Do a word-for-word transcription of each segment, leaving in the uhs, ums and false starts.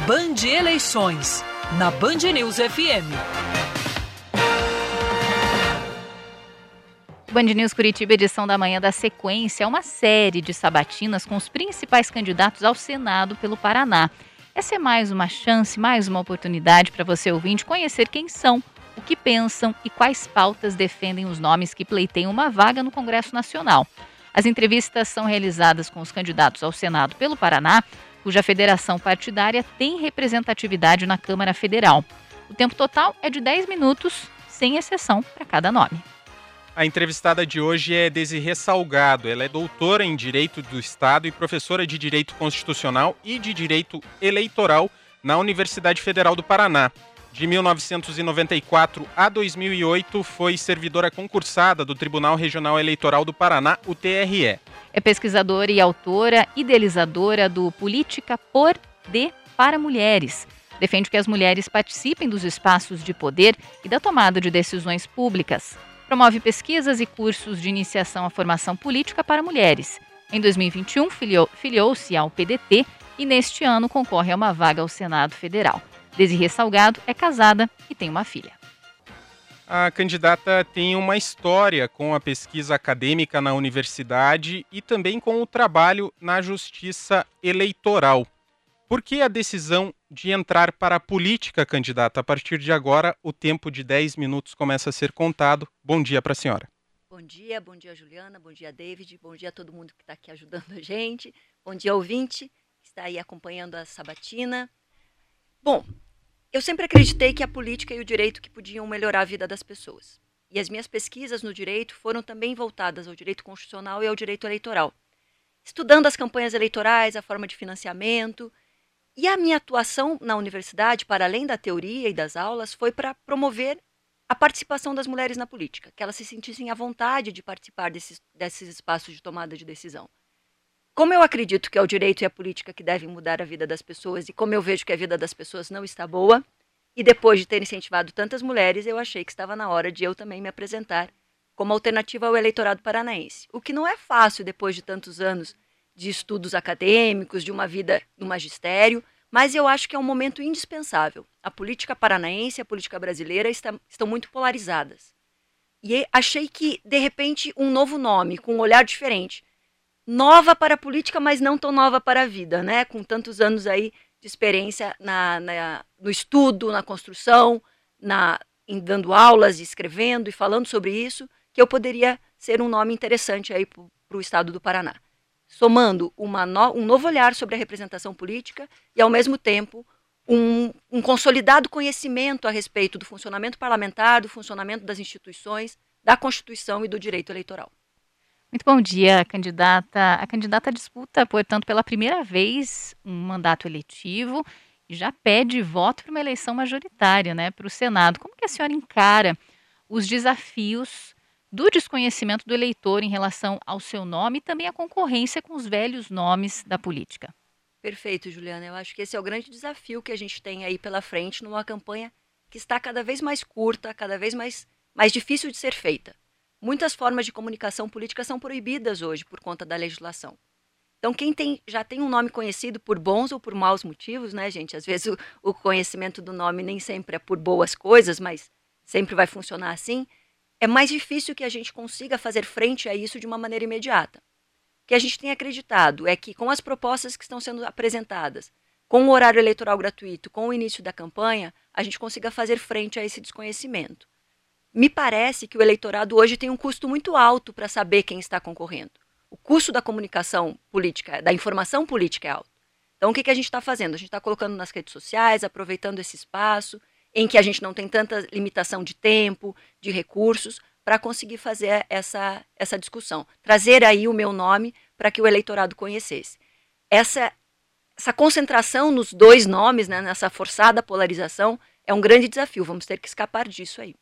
Band Eleições, na Band News F M. Band News Curitiba, edição da manhã da sequência, é uma série de sabatinas com os principais candidatos ao Senado pelo Paraná. Essa é mais uma chance, mais uma oportunidade para você, ouvinte, conhecer quem são, o que pensam e quais pautas defendem os nomes que pleiteiam uma vaga no Congresso Nacional. As entrevistas são realizadas com os candidatos ao Senado pelo Paraná, cuja federação partidária tem representatividade na Câmara Federal. O tempo total é de dez minutos, sem exceção para cada nome. A entrevistada de hoje é Desirê Salgado. Ela é doutora em Direito do Estado e professora de Direito Constitucional e de Direito Eleitoral na Universidade Federal do Paraná. De mil novecentos e noventa e quatro a dois mil e oito, foi servidora concursada do Tribunal Regional Eleitoral do Paraná, o T R E. É pesquisadora e autora, idealizadora do Política por, de, para Mulheres. Defende que as mulheres participem dos espaços de poder e da tomada de decisões públicas. Promove pesquisas e cursos de iniciação à formação política para mulheres. Em dois mil e vinte e um, filiou, filiou-se ao P D T e neste ano concorre a uma vaga ao Senado Federal. Desirê Salgado é casada e tem uma filha. A candidata tem uma história com a pesquisa acadêmica na universidade e também com o trabalho na justiça eleitoral. Por que a decisão de entrar para a política, candidata? A partir de agora, o tempo de dez minutos começa a ser contado. Bom dia para a senhora. Bom dia, bom dia, Juliana, bom dia, David, bom dia a todo mundo que está aqui ajudando a gente. Bom dia, ouvinte, que está aí acompanhando a sabatina. Bom, eu sempre acreditei que a política e o direito que podiam melhorar a vida das pessoas. E as minhas pesquisas no direito foram também voltadas ao direito constitucional e ao direito eleitoral. Estudando as campanhas eleitorais, a forma de financiamento. E a minha atuação na universidade, para além da teoria e das aulas, foi para promover a participação das mulheres na política, que elas se sentissem à vontade de participar desses, desses espaços de tomada de decisão. Como eu acredito que é o direito e a política que devem mudar a vida das pessoas, e como eu vejo que a vida das pessoas não está boa, e depois de ter incentivado tantas mulheres, eu achei que estava na hora de eu também me apresentar como alternativa ao eleitorado paranaense. O que não é fácil depois de tantos anos de estudos acadêmicos, de uma vida no magistério, mas eu acho que é um momento indispensável. A política paranaense e a política brasileira está, estão muito polarizadas. E achei que, de repente, um novo nome, com um olhar diferente, nova para a política, mas não tão nova para a vida, né? Com tantos anos aí de experiência na, na, no estudo, na construção, na, em dando aulas, escrevendo e falando sobre isso, que eu poderia ser um nome interessante aí para o estado do Paraná. Somando uma no, um novo olhar sobre a representação política e, ao mesmo tempo, um, um consolidado conhecimento a respeito do funcionamento parlamentar, do funcionamento das instituições, da Constituição e do direito eleitoral. Muito bom dia, candidata. A candidata disputa, portanto, pela primeira vez um mandato eletivo e já pede voto para uma eleição majoritária, né, para o Senado. Como que a senhora encara os desafios do desconhecimento do eleitor em relação ao seu nome e também a concorrência com os velhos nomes da política? Perfeito, Juliana. Eu acho que esse é o grande desafio que a gente tem aí pela frente numa campanha que está cada vez mais curta, cada vez mais, mais difícil de ser feita. Muitas formas de comunicação política são proibidas hoje por conta da legislação. Então, quem tem, já tem um nome conhecido por bons ou por maus motivos, né, gente? Às vezes o, o conhecimento do nome nem sempre é por boas coisas, mas sempre vai funcionar assim. É mais difícil que a gente consiga fazer frente a isso de uma maneira imediata. O que a gente tem acreditado é que, com as propostas que estão sendo apresentadas, com o horário eleitoral gratuito, com o início da campanha, a gente consiga fazer frente a esse desconhecimento. Me parece que o eleitorado hoje tem um custo muito alto para saber quem está concorrendo. O custo da comunicação política, da informação política é alto. Então, o que, que a gente está fazendo? A gente está colocando nas redes sociais, aproveitando esse espaço, em que a gente não tem tanta limitação de tempo, de recursos, para conseguir fazer essa, essa discussão. Trazer aí o meu nome para que o eleitorado conhecesse. Essa, essa concentração nos dois nomes, né, nessa forçada polarização, é um grande desafio. Vamos ter que escapar disso aí.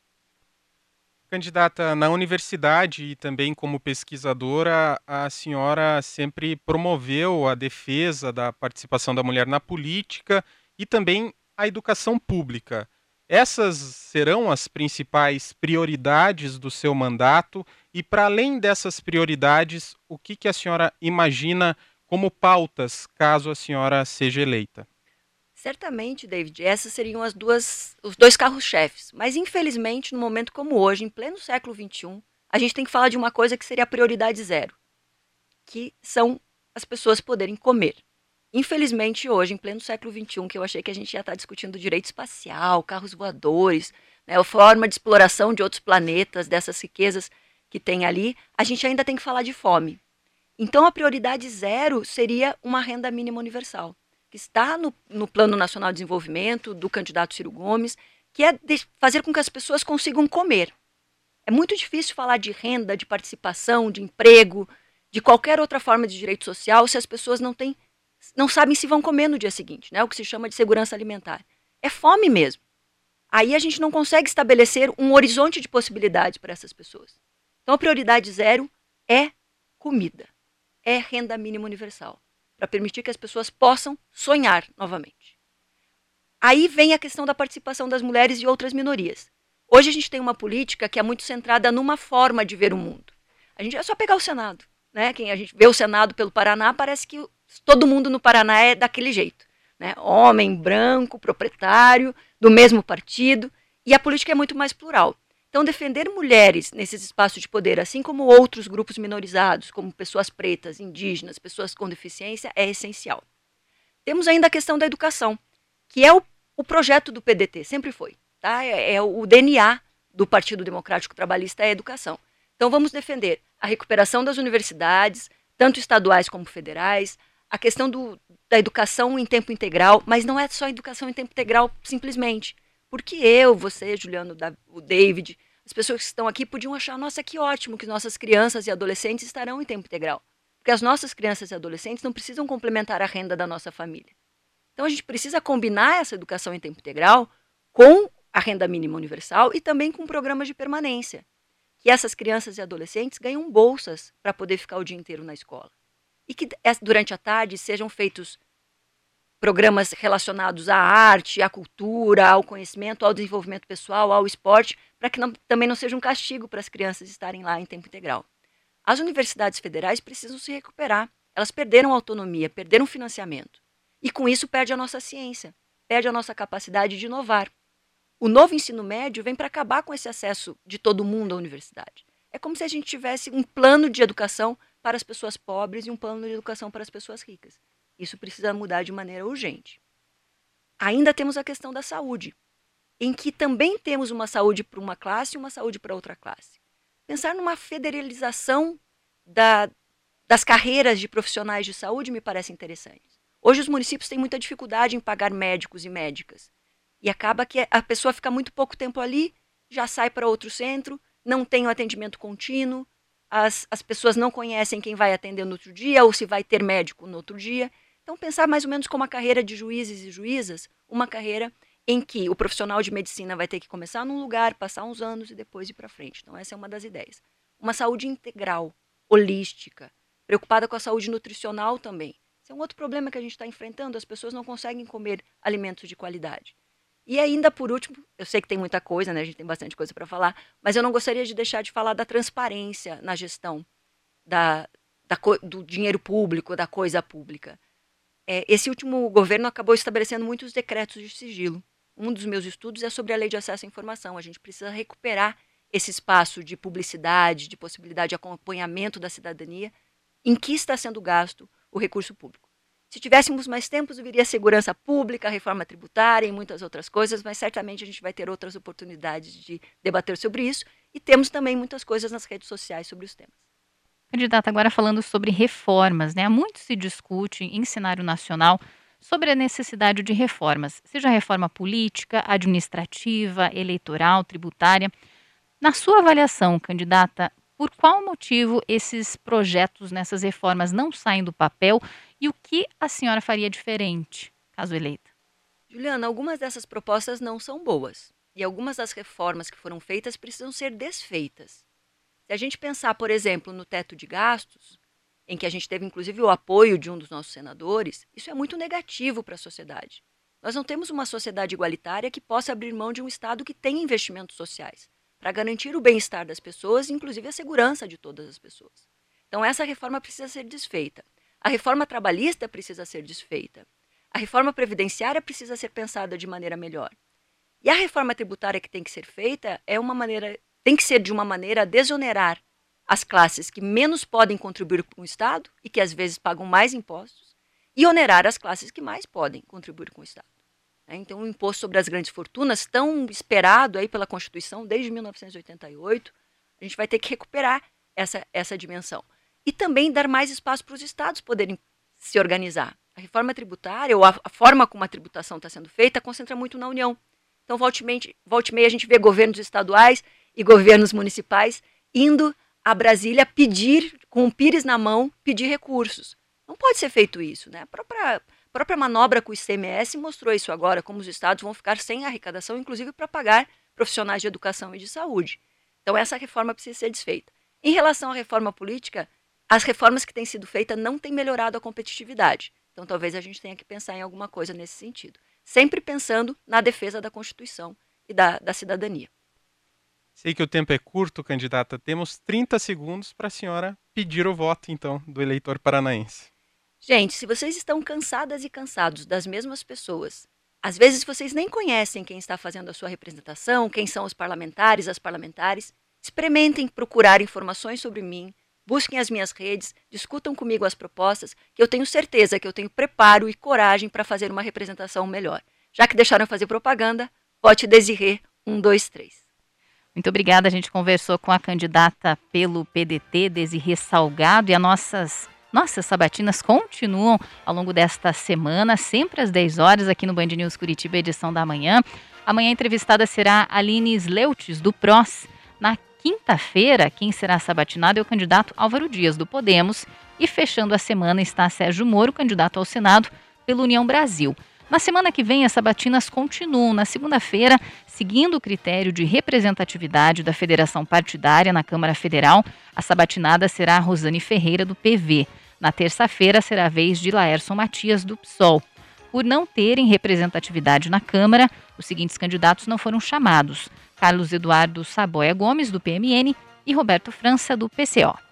Candidata, na universidade e também como pesquisadora, a senhora sempre promoveu a defesa da participação da mulher na política e também a educação pública. Essas serão as principais prioridades do seu mandato e, para além dessas prioridades, o que, que a senhora imagina como pautas caso a senhora seja eleita? Certamente, David, essas seriam as duas, os dois carros-chefes. Mas, infelizmente, num momento como hoje, em pleno século vinte e um, a gente tem que falar de uma coisa que seria a prioridade zero, que são as pessoas poderem comer. Infelizmente, hoje, em pleno século vinte e um, que eu achei que a gente já está discutindo direito espacial, carros voadores, né, a forma de exploração de outros planetas, dessas riquezas que tem ali, a gente ainda tem que falar de fome. Então, a prioridade zero seria uma renda mínima universal, que está no, no Plano Nacional de Desenvolvimento do candidato Ciro Gomes, que é de fazer com que as pessoas consigam comer. É muito difícil falar de renda, de participação, de emprego, de qualquer outra forma de direito social, se as pessoas não têm, não sabem se vão comer no dia seguinte, né? O que se chama de segurança alimentar. É fome mesmo. Aí a gente não consegue estabelecer um horizonte de possibilidades para essas pessoas. Então, a prioridade zero é comida, é renda mínima universal, para permitir que as pessoas possam sonhar novamente. Aí vem a questão da participação das mulheres e outras minorias. Hoje a gente tem uma política que é muito centrada numa forma de ver o mundo. A gente é só pegar o Senado, né? Quem a gente vê o Senado pelo Paraná, parece que todo mundo no Paraná é daquele jeito, né? Homem, branco, proprietário, do mesmo partido, e a política é muito mais plural. Então, defender mulheres nesses espaços de poder, assim como outros grupos minorizados, como pessoas pretas, indígenas, pessoas com deficiência, é essencial. Temos ainda a questão da educação, que é o, o projeto do P D T, sempre foi. Tá? É, é o D N A do Partido Democrático Trabalhista, é a educação. Então, vamos defender a recuperação das universidades, tanto estaduais como federais, a questão do, da educação em tempo integral, mas não é só educação em tempo integral simplesmente. Porque eu, você, Juliano, o David, as pessoas que estão aqui podiam achar, nossa, que ótimo que nossas crianças e adolescentes estarão em tempo integral. Porque as nossas crianças e adolescentes não precisam complementar a renda da nossa família. Então, a gente precisa combinar essa educação em tempo integral com a renda mínima universal e também com programas de permanência. Que essas crianças e adolescentes ganham bolsas para poder ficar o dia inteiro na escola. E que durante a tarde sejam feitos programas relacionados à arte, à cultura, ao conhecimento, ao desenvolvimento pessoal, ao esporte, para que não, também não seja um castigo para as crianças estarem lá em tempo integral. As universidades federais precisam se recuperar. Elas perderam autonomia, perderam financiamento. E com isso perde a nossa ciência, perde a nossa capacidade de inovar. O novo ensino médio vem para acabar com esse acesso de todo mundo à universidade. É como se a gente tivesse um plano de educação para as pessoas pobres e um plano de educação para as pessoas ricas. Isso precisa mudar de maneira urgente. Ainda temos a questão da saúde, em que também temos uma saúde para uma classe e uma saúde para outra classe. Pensar numa federalização da, das carreiras de profissionais de saúde me parece interessante. Hoje os municípios têm muita dificuldade em pagar médicos e médicas. E acaba que a pessoa fica muito pouco tempo ali, já sai para outro centro, não tem o atendimento contínuo, as, as pessoas não conhecem quem vai atender no outro dia ou se vai ter médico no outro dia. Então, pensar mais ou menos como a carreira de juízes e juízas, uma carreira em que o profissional de medicina vai ter que começar num lugar, passar uns anos e depois ir para frente. Então, essa é uma das ideias. Uma saúde integral, holística, preocupada com a saúde nutricional também. Esse é um outro problema que a gente está enfrentando, as pessoas não conseguem comer alimentos de qualidade. E ainda, por último, eu sei que tem muita coisa, né? A gente tem bastante coisa para falar, mas eu não gostaria de deixar de falar da transparência na gestão da, da, do dinheiro público, da coisa pública. É, esse último governo acabou estabelecendo muitos decretos de sigilo. Um dos meus estudos é sobre a Lei de Acesso à Informação. A gente precisa recuperar esse espaço de publicidade, de possibilidade de acompanhamento da cidadania, em que está sendo gasto o recurso público. Se tivéssemos mais tempo, viria a segurança pública, a reforma tributária e muitas outras coisas, mas certamente a gente vai ter outras oportunidades de debater sobre isso e temos também muitas coisas nas redes sociais sobre os temas. Candidata, agora falando sobre reformas, né? Muito se discute em cenário nacional sobre a necessidade de reformas, seja reforma política, administrativa, eleitoral, tributária. Na sua avaliação, candidata, por qual motivo esses projetos nessas reformas não saem do papel e o que a senhora faria diferente, caso eleita? Juliana, algumas dessas propostas não são boas e algumas das reformas que foram feitas precisam ser desfeitas. Se a gente pensar, por exemplo, no teto de gastos, em que a gente teve inclusive o apoio de um dos nossos senadores, isso é muito negativo para a sociedade. Nós não temos uma sociedade igualitária que possa abrir mão de um Estado que tenha investimentos sociais, para garantir o bem-estar das pessoas, inclusive a segurança de todas as pessoas. Então essa reforma precisa ser desfeita. A reforma trabalhista precisa ser desfeita. A reforma previdenciária precisa ser pensada de maneira melhor. E a reforma tributária que tem que ser feita é uma maneira, tem que ser de uma maneira a desonerar as classes que menos podem contribuir com o Estado e que às vezes pagam mais impostos, e onerar as classes que mais podem contribuir com o Estado. Então, o imposto sobre as grandes fortunas, tão esperado aí pela Constituição desde mil novecentos e oitenta e oito, a gente vai ter que recuperar essa, essa dimensão. E também dar mais espaço para os estados poderem se organizar. A reforma tributária, ou a, a forma como a tributação está sendo feita, concentra muito na União. Então, volte e meia, a gente vê governos estaduais e governos municipais indo a Brasília pedir, com o pires na mão, pedir recursos. Não pode ser feito isso, né? A própria, a própria manobra com o I C M S mostrou isso agora, como os estados vão ficar sem arrecadação, inclusive para pagar profissionais de educação e de saúde. Então, essa reforma precisa ser desfeita. Em relação à reforma política, as reformas que têm sido feitas não têm melhorado a competitividade. Então, talvez a gente tenha que pensar em alguma coisa nesse sentido. Sempre pensando na defesa da Constituição e da, da cidadania. Sei que o tempo é curto, candidata. Temos trinta segundos para a senhora pedir o voto, então, do eleitor paranaense. Gente, se vocês estão cansadas e cansados das mesmas pessoas, às vezes vocês nem conhecem quem está fazendo a sua representação, quem são os parlamentares, as parlamentares, experimentem procurar informações sobre mim, busquem as minhas redes, discutam comigo as propostas, que eu tenho certeza que eu tenho preparo e coragem para fazer uma representação melhor. Já que deixaram fazer propaganda, vote Desirê um dois três. Muito obrigada. A gente conversou com a candidata pelo P D T, Desirê Salgado, e as nossas, nossas sabatinas continuam ao longo desta semana, sempre às dez horas, aqui no Band News Curitiba, edição da manhã. Amanhã a entrevistada será Aline Sleutes, do P R O S. Na quinta-feira, quem será sabatinado é o candidato Álvaro Dias, do Podemos. E fechando a semana está Sérgio Moro, candidato ao Senado pela União Brasil. Na semana que vem, as sabatinas continuam. Na segunda-feira, seguindo o critério de representatividade da federação partidária na Câmara Federal, a sabatinada será a Rosane Ferreira, do P V. Na terça-feira, será a vez de Laércio Matias, do P SOL. Por não terem representatividade na Câmara, os seguintes candidatos não foram chamados: Carlos Eduardo Saboia Gomes, do P M N, e Roberto França, do P C O.